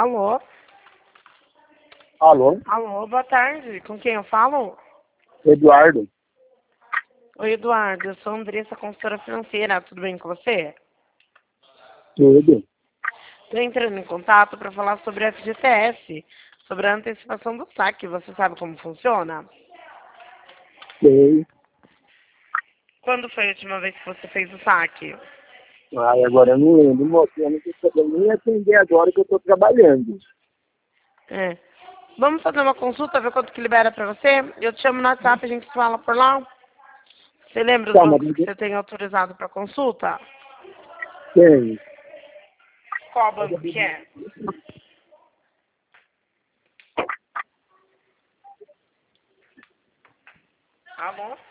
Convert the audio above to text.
Alô? Alô? Alô, boa tarde. Com quem eu falo? Eduardo? Oi, Eduardo. Eu sou a Andressa, consultora financeira. Tudo bem com você? Tudo. Estou entrando em contato para falar sobre a FGTS, sobre a antecipação do saque. Você sabe como funciona? Sei. Quando foi a última vez que você fez o saque? Ai, agora eu não lembro, moço. Eu não tô sabendo nem atender agora que eu tô trabalhando. É. Vamos fazer uma consulta, ver quanto que libera para você? Eu te chamo no WhatsApp, a gente fala por lá. Você lembra os Tá, mas bancos que você tem autorizado para consulta? tem. Qual banco que é? Alô?